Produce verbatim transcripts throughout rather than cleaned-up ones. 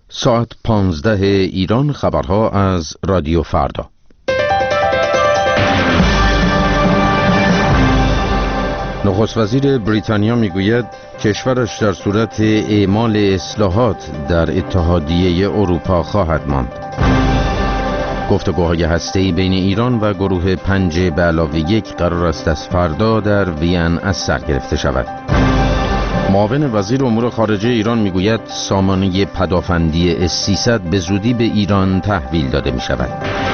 ساعت پانزده ایران، خبرها از رادیو فردا. نخست وزیر بریتانیا میگوید کشورش در صورت اعمال اصلاحات در اتحادیه اروپا خواهد ماند. گفتگوهای هسته‌ای بین ایران و گروه پنج به علاوه یک قرار است از فردا در وین از سر گرفته شود. معاون وزیر امور خارجه ایران میگوید سامانه پدافندی اس سیصد به زودی به ایران تحویل داده می شود.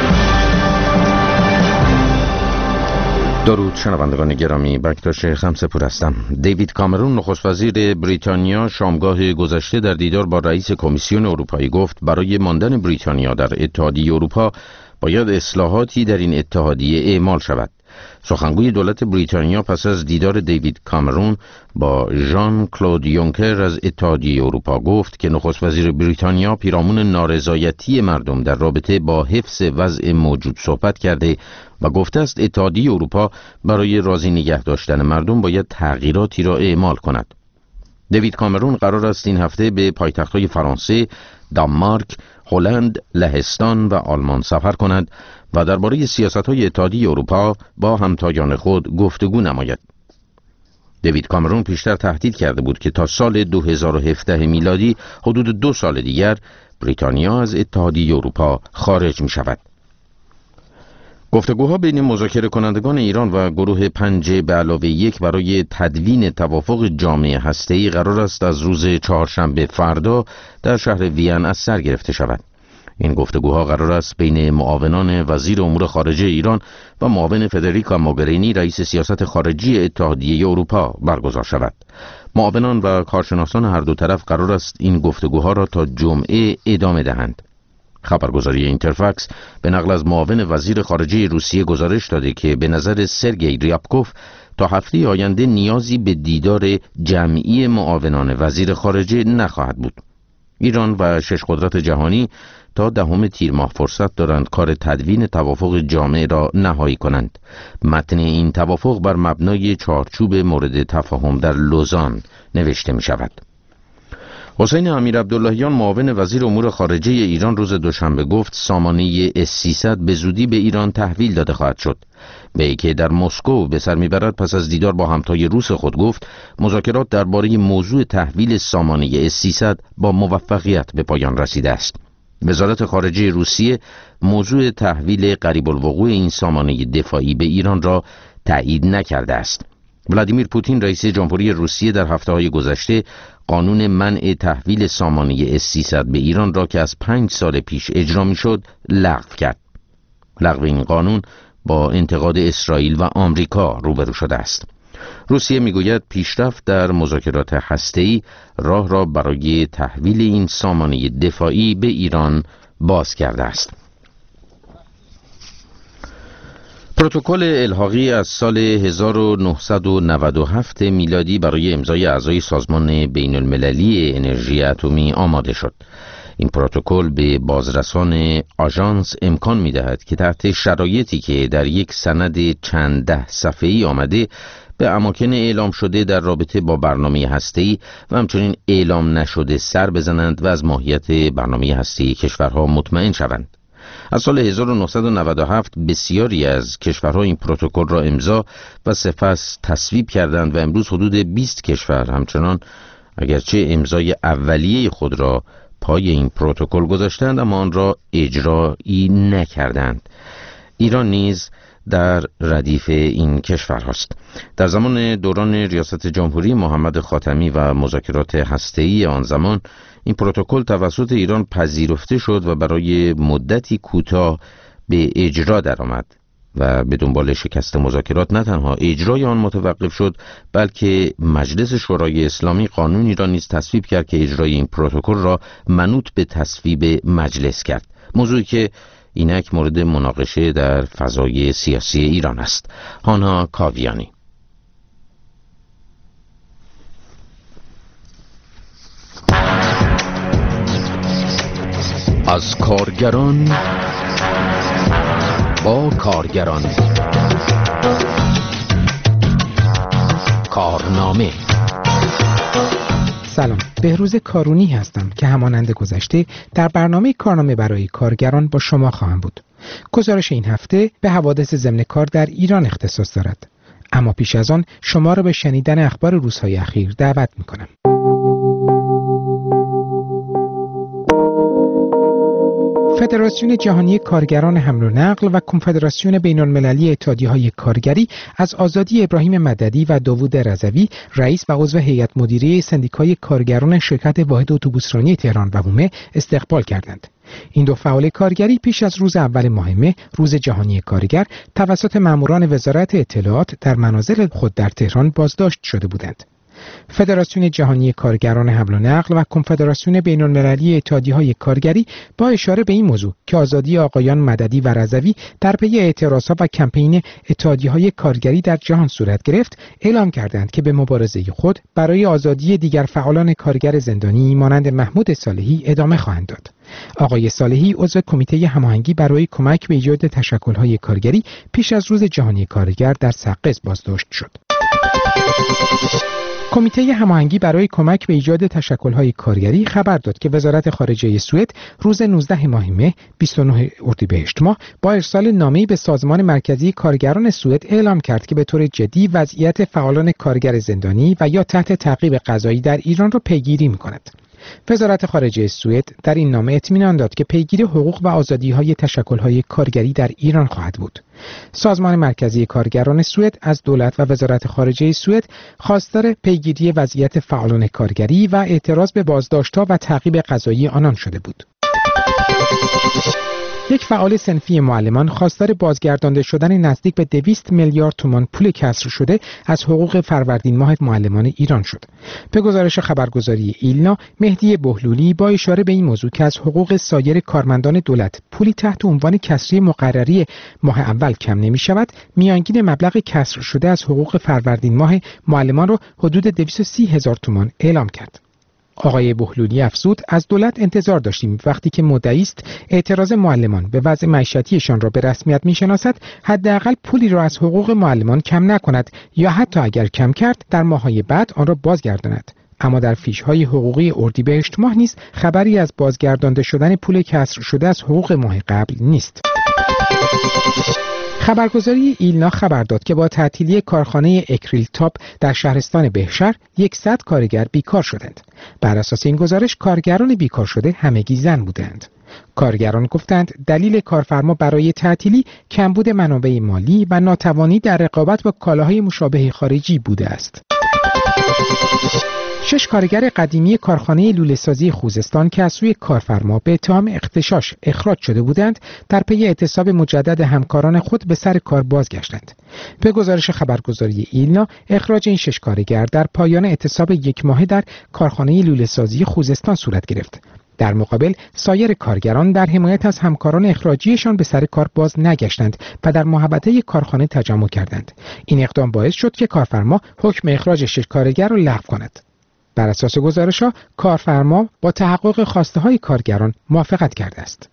درود شنوندگان گرامی، بکتاش خمسه‌پور هستم. دیوید کامرون نخست وزیر بریتانیا شامگاه گذشته در دیدار با رئیس کمیسیون اروپایی گفت برای ماندن بریتانیا در اتحادیه اروپا باید اصلاحاتی در این اتحادیه اعمال شود. سخنگوی دولت بریتانیا پس از دیدار دیوید کامرون با ژان کلود یونکر از اتحادیه اروپا گفت که نخست وزیر بریتانیا پیرامون نارضایتی مردم در رابطه با حفظ وضع موجود صحبت کرده و گفته است اتحادیه اروپا برای راضی نگه داشتن مردم باید تغییراتی را اعمال کند. دیوید کامرون قرار است این هفته به پایتخت‌های فرانسه، دانمارک، هلند، لهستان و آلمان سفر کند و درباره سیاست‌های اتحادیه اروپا با همتایان خود گفتگو نماید. دیوید کامرون پیشتر تهدید کرده بود که تا سال دو هزار و هفده میلادی حدود دو سال دیگر بریتانیا از اتحادیه اروپا خارج می شود. گفتگوها بین مذاکره کنندگان ایران و گروه پنج به علاوه یک برای تدوین توافق جامع هسته‌ای قرار است از روز چهارشنبه فردا در شهر وین از سر گرفته شود. این گفتگوها قرار است بین معاونان وزیر امور خارجه ایران و معاون فدریکا موگرینی رئیس سیاست خارجی اتحادیه اروپا برگزار شود. معاونان و کارشناسان هر دو طرف قرار است این گفتگوها را تا جمعه ادامه دهند. خبرگزاری اینترفکس به نقل از معاون وزیر خارجه روسیه گزارش داده که به نظر سرگئی ریابکوف تا هفته آینده نیازی به دیدار جمعی معاونان وزیر خارجه نخواهد بود. ایران و شش قدرت جهانی تا دهم تیر ماه فرصت دارند کار تدوین توافق جامع را نهایی کنند. متن این توافق بر مبنای چارچوب مورد تفاهم در لوزان نوشته می شود. حسین امیرعبداللهیان معاون وزیر امور خارجه ایران روز دوشنبه گفت سامانه اس سیصد به زودی به ایران تحویل داده خواهد شد. به که در مسکو به سر میبرد پس از دیدار با همتای روس خود گفت مذاکرات درباره موضوع تحویل سامانه اس سیصد با موفقیت به پایان رسیده است. وزارت خارجه روسیه موضوع تحویل قریب الوقوع این سامانه دفاعی به ایران را تایید نکرده است. ولادیمیر پوتین رئیس جمهوری روسیه در هفته‌های گذشته قانون منع تحویل سامانه اس سیصد به ایران را که از پنج سال پیش اجرا می‌شد لغو کرد. لغو این قانون با انتقاد اسرائیل و آمریکا روبرو شده است. روسیه میگوید پیشرفت در مذاکرات هسته‌ای راه را برای تحویل این سامانه دفاعی به ایران باز کرده است. پروتکل الحاقی از سال هزار و نهصد و نود و هفت میلادی برای امضای اعضای سازمان بین المللی انرژی اتمی آماده شد. این پروتکل به بازرسان آژانس امکان می‌دهد که تحت شرایطی که در یک سند چند ده صفحه‌ای آمده به اماکن اعلام شده در رابطه با برنامه هسته‌ای و همچنین اعلام نشده سر بزنند و از ماهیت برنامه هسته‌ای کشورها مطمئن شوند. از سال هزار و نهصد و نود و هفت بسیاری از کشورها این پروتکل را امضا و سپس تصویب کردند و امروز حدود بیست کشور همچنان اگرچه امضای اولیه خود را پای این پروتکل گذاشتند اما آن را اجرایی نکردند. ایران نیز در ردیف این کشور هست. در زمان دوران ریاست جمهوری محمد خاتمی و مذاکرات هسته‌ای آن زمان این پروتکل توسط ایران پذیرفته شد و برای مدتی کوتاه به اجرا درآمد و به دنبال شکست مذاکرات نه تنها اجرای آن متوقف شد بلکه مجلس شورای اسلامی قانونی را نیز تصویب کرد که اجرای این پروتکل را منوط به تصویب مجلس کرد، موضوعی که اینک مورد مناقشه در فضای سیاسی ایران است. هانا کاویانی. از کارگران با کارگران کارنامه سلام، بهروز کارونی هستم که همانند گذشته در برنامه کارنامه برای کارگران با شما خواهم بود. گزارش این هفته به حوادث ضمن کار در ایران اختصاص دارد. اما پیش از آن شما را به شنیدن اخبار روزهای اخیر دعوت می‌کنم. فدراسیون جهانی کارگران حمل و نقل و کنفدراسیون بین‌المللی اتحادیه‌های کارگری از آزادی ابراهیم مددی و داوود رضوی، رئیس و عضو هیئت مدیره سندیکای کارگران شرکت واحد اتوبوسرانی تهران و هومه استقبال کردند. این دو فعال کارگری پیش از روز اول ماه مه، روز جهانی کارگر، توسط ماموران وزارت اطلاعات در منازل خود در تهران بازداشت شده بودند. فدراسیون جهانی کارگران حمل و نقل و کنفدراسیون بین‌المللی اتحادیه‌های کارگری با اشاره به این موضوع که آزادی آقایان مددی و رضوی در پی اعتراضات و کمپین اتحادیه‌های کارگری در جهان صورت گرفت، اعلام کردند که به مبارزه خود برای آزادی دیگر فعالان کارگر زندانی مانند محمود صالحی ادامه خواهند داد. آقای صالحی عضو کمیته هماهنگی برای کمک به ایجاد تشکل‌های کارگری پیش از روز جهانی کارگر در سقز بازداشت شد. کمیته هماهنگی برای کمک به ایجاد تشکل‌های کارگری خبر داد که وزارت خارجه سوئد روز نوزدهم ماه مه بیست و نهم اردیبهشت ماه با ارسال نامه‌ای به سازمان مرکزی کارگران سوئد اعلام کرد که به طور جدی وضعیت فعالان کارگر زندانی و یا تحت تعقیب قضایی در ایران را پیگیری می‌کند. وزارت خارجه سوئد در این نامه اطمینان داد که پیگیری حقوق و آزادی‌های تشکل‌های کارگری در ایران خواهد بود. سازمان مرکزی کارگران سوئد از دولت و وزارت خارجه سوئد خواستار پیگیری وضعیت فعالان کارگری و اعتراض به بازداشت‌ها و تعقیب قضایی آنان شده بود. یک فعال صنفی معلمان خواستار بازگردانده شدن نزدیک به دویست میلیارد تومان پول کسر شده از حقوق فروردین ماه معلمان ایران شد. به گزارش خبرگزاری ایلنا، مهدی بهلولی با اشاره به این موضوع که از حقوق سایر کارمندان دولت پولی تحت عنوان کسری مقرری ماه اول کم نمی شود، میانگین مبلغ کسر شده از حقوق فروردین ماه معلمان را حدود دویست و سی هزار تومان اعلام کرد. آقای بهلولی افزود از دولت انتظار داشتیم وقتی که مدعی است اعتراض معلمان به وضع معیشتیشان را به رسمیت میشناسد، حداقل پولی را از حقوق معلمان کم نکند یا حتی اگر کم کرد در ماه‌های بعد آن را بازگرداند. اما در فیش‌های حقوقی اردیبهشت ماه نیز خبری از بازگردانده شدن پول کسر شده از حقوق ماه قبل نیست. خبرگزاری ایلنا خبر داد که با تعطیلی کارخانه اکریل تاپ در شهرستان بهشهر صد کارگر بیکار شدند. بر اساس این گزارش کارگران بیکار شده همگی زن بودند. کارگران گفتند دلیل کارفرما برای تعطیلی کمبود منابع مالی و ناتوانی در رقابت با کالاهای مشابه خارجی بوده است. شش کارگر قدیمی کارخانه لوله‌سازی خوزستان که از سوی کارفرما به اتهام اغتشاش اخراج شده بودند، در پی اعتصاب مجدد همکاران خود به سر کار بازگشتند. به گزارش خبرگزاری ایلنا، اخراج این شش کارگر در پایان اعتصاب یک ماهه در کارخانه لوله‌سازی خوزستان صورت گرفت. در مقابل سایر کارگران در حمایت از همکاران اخراجیشان به سر کار باز نگشتند و در محوطه کارخانه تجمع کردند. این اقدام باعث شد که کارفرما حکم اخراج شش کارگر را لغو کند. بر اساس گزارش‌ها کارفرما با تحقق خواسته‌های کارگران موافقت کرده است.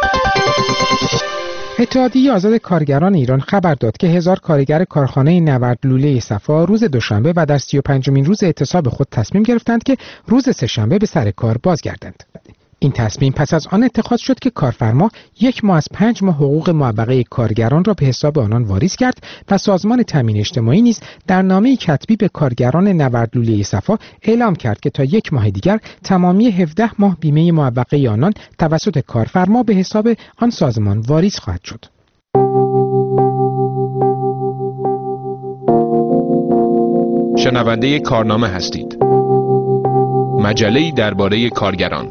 اتحادیه آزاد کارگران ایران خبر داد که هزار کارگر کارخانه نورد لوله صفا روز دوشنبه و در سی و پنجمین روز اعتصاب خود تصمیم گرفتند که روز سه‌شنبه به سر کار بازگردند. این تصمیم پس از آن اتخاذ شد که کارفرما یک ماه از پنج ماه حقوق معوقه کارگران را به حساب آنان واریز کرد و سازمان تامین اجتماعی نیز در نامه کتبی به کارگران نورد لوله صفا اعلام کرد که تا یک ماه دیگر تمامی هفده ماه بیمه معوقه آنان توسط کارفرما به حساب آن سازمان واریز خواهد شد. شنونده کارنامه هستید. مجله‌ای درباره کارگران.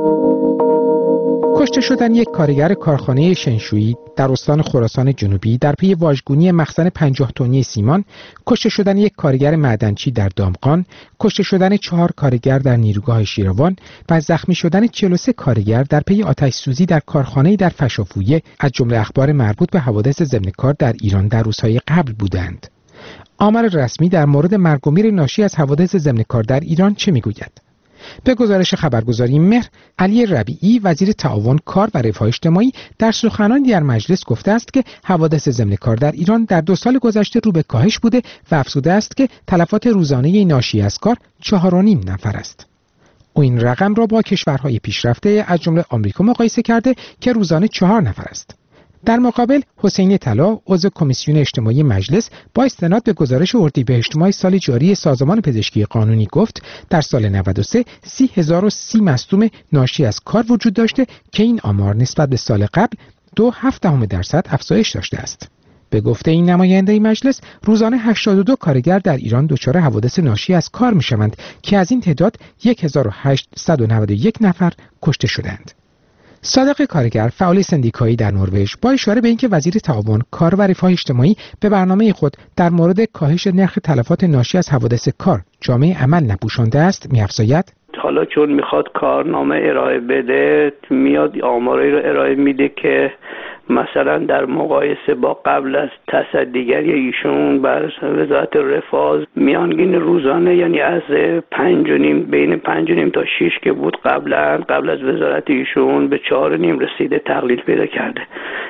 کشته شدن یک کارگر کارخانه شنشویی در استان خراسان جنوبی در پی واژگونی مخزن پنجاه تنی سیمان، کشته شدن یک کارگر معدنچی در دامغان، کشته شدن چهار کارگر در نیروگاه شیروان و زخمی شدن چهل و سه کارگر در پی آتش سوزی در کارخانه‌ای در فشافویه از جمله اخبار مربوط به حوادث ضمن کار در ایران در روزهای قبل بودند. آمار رسمی در مورد مرگ و میر ناشی از حوادث ضمن کار در ایران چه میگوید؟ به گزارش خبرگزاری مهر، علی ربیعی وزیر تعاون، کار و رفاه اجتماعی در سخنرانی در مجلس گفته است که حوادث ضمن کار در ایران در دو سال گذشته رو به کاهش بوده و افزوده است که تلفات روزانه ناشی از کار چهار و نیم نفر است. او این رقم را با کشورهای پیشرفته از جمله آمریکا مقایسه کرده که روزانه چهار نفر است. در مقابل حسینی طلا، عضو کمیسیون اجتماعی مجلس، با استناد به گزارش اردیبهشت ماه سال جاری سازمان پزشکی قانونی گفت در سال نود و سه سی هزار و سی مصدوم ناشی از کار وجود داشته که این آمار نسبت به سال قبل دو هفت دهم درصد افزایش داشته است. به گفته این نماینده مجلس، روزانه هشتاد و دو کارگر در ایران دچار حوادث ناشی از کار می‌شوند که از این تعداد صد و هشتصد و نود و یک نفر کشته شدند. صادق کارگر، فعال سندیکایی در نروژ، با اشاره به اینکه وزیر تعاون، کار و رفاه اجتماعی به برنامه خود در مورد کاهش نرخ تلفات ناشی از حوادث کار جامعه عمل نپوشانده است، می‌افزاید: حالا چون میخواد کارنامه ارائه بده، میاد آماری رو ارائه میده که مثلا در مقایسه با قبل از تصدیگری ایشون بر وزارت رفاه میانگین روزانه، یعنی از پنج و نیم بین پنج و نیم تا شش که بود قبلا قبل از وزارت ایشون به چهار و نیم رسیده، تقلیل پیدا کرده.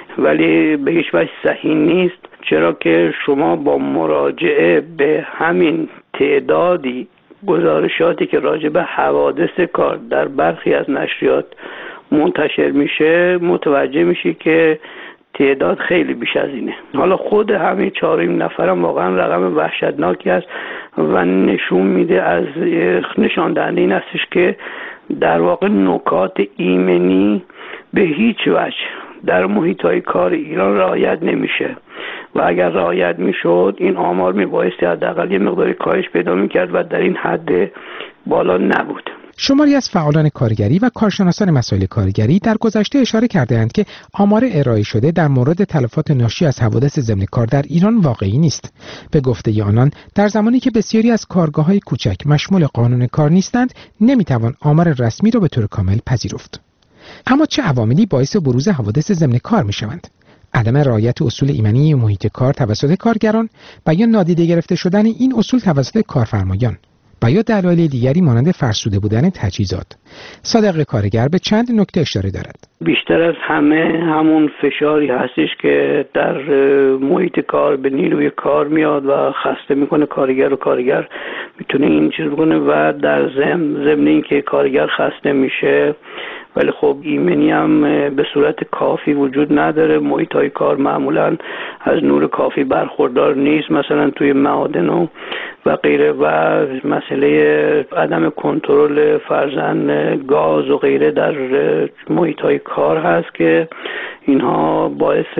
ولی به هیچ وجه صحیح نیست، چرا که شما با مراجعه به همین تعدادی گزارشاتی که راجع به حوادث کار در برخی از نشریات منتشر میشه متوجه میشی که تعداد خیلی بیش از اینه. حالا خود همین چهاریم نفرم واقعا رقم وحشتناکی است و نشون میده، از نشان دهنده این هستش که در واقع نکات ایمنی به هیچ وجه در محیط‌های کار ایران رعایت نمیشه و اگر رعایت میشد این آمار میبایستی حداقل یه مقداری کاهش پیدا میکرد و در این حد بالا نبود. شماری از فعالان کارگری و کارشناسان مسائل کارگری در گذشته اشاره کرده‌اند که آمار ارائه شده در مورد تلفات ناشی از حوادث ضمن کار در ایران واقعی نیست. به گفته آنان، در زمانی که بسیاری از کارگاه‌های کوچک مشمول قانون کار نیستند، نمیتوان آمار رسمی را به طور کامل پذیرفت. اما چه عواملی باعث بروز حوادث ضمن کار میشوند؟ عدم رعایت اصول ایمنی محیط کار توسط کارگران و یا نادیده گرفته شدن این اصول توسط کارفرمایان و یا دلایل دیگری مانند فرسوده بودن تجهیزات. صادق کارگر به چند نکته اشاره دارد. بیشتر از همه همون فشاری هستش که در محیط کار به نیروی کار میاد و خسته میکنه کارگر و کارگر میتونه این چیز بکنه و در ضمن ضمن اینکه کارگر خسته میشه ولی خب ایمنی هم به صورت کافی وجود نداره. محیط های کار معمولا از نور کافی برخوردار نیست، مثلا توی معادن و و غیره، و مسئله عدم کنترل فرزن گاز و غیره در محیط های کار هست که اینها باعث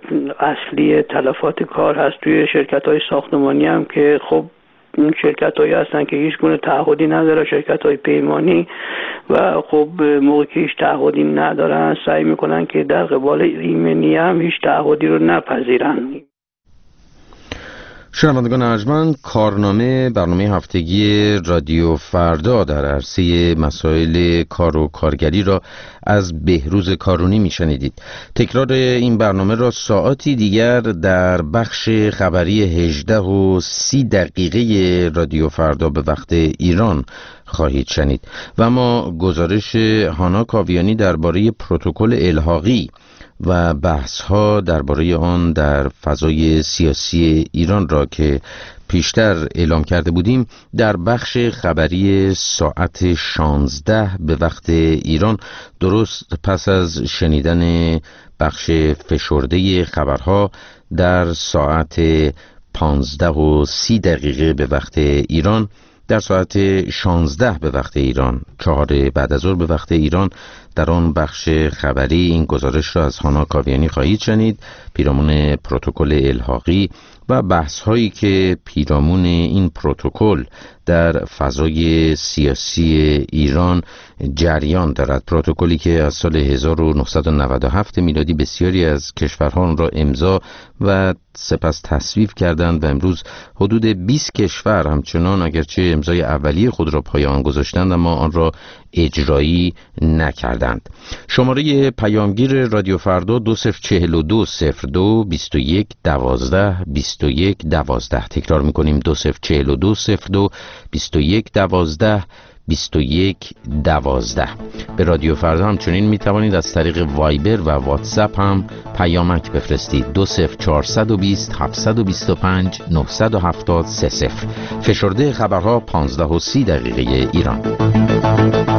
اصلی تلفات کار هست. توی شرکت های ساختمانی هم که خب این شرکت هایی هستن که هیچ گونه تعهدی نداره، شرکت های پیمانی، و خب موقعی که هیچ تعهدی ندارن سعی میکنن که در قبال ایمنی هم هیچ تعهدی رو نپذیرن. شنوندگان ارجمند، کارنامه برنامه هفتگی رادیو فردا در عرصه مسائل کار و کارگری را از بهروز کارونی میشنیدید. تکرار این برنامه را ساعتی دیگر در بخش خبری هجده و سی دقیقه رادیو فردا به وقت ایران خواهید شنید. و ما گزارش هانا کاویانی درباره پروتکل الحاقی و بحث‌ها درباره آن در فضای سیاسی ایران را که پیشتر اعلام کرده بودیم در بخش خبری ساعت شانزده به وقت ایران، درست پس از شنیدن بخش فشرده خبرها در ساعت پانزده و سی دقیقه به وقت ایران، در ساعت شانزده به وقت ایران، چهار بعد از ظهر به وقت ایران، در آن بخش خبری این گزارش را از هانا کاویانی خواهید شنید، پیرامون پروتکل الحاقی و بحث هایی که پیرامون این پروتکل در فضای سیاسی ایران جریان دارد. پروتکلی که از سال هزار و نهصد و نود و هفت میلادی بسیاری از کشورها را امضا و سپس تصویب کردند و امروز حدود بیست کشور همچنان اگرچه امضای اولیه خود را پای آن گذاشتند اما آن را اجرایی نکردند. شماره پیامگیر رادیو فردا دو صفر چهل و دو صفر دو بیست و یک دوازده بیست و یک دوازده. تکرار میکنیم دو صفر چهل و دو صفر دو بیست و یک دوازده بیست و یک دوازده. به رادیو فردا همچنین می توانید از طریق وایبر و واتساپ هم پیامک بفرستید. دو صفر چهارصد و بیست هفتصد و بیست و پنج نهصد و هفتاد سه صفر. فشرده خبرها پانزده و سی دقیقه ایران.